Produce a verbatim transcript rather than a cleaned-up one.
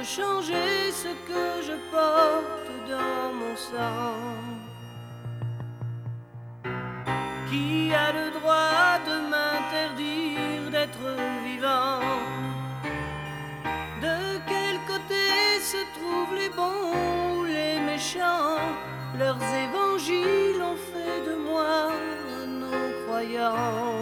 peut changer ce que je porte dans mon sang? Qui a le droit de m'interdire d'être vivant? De quel côté se trouvent les bons ou les méchants? Leurs évangiles ont fait de moi un non-croyant.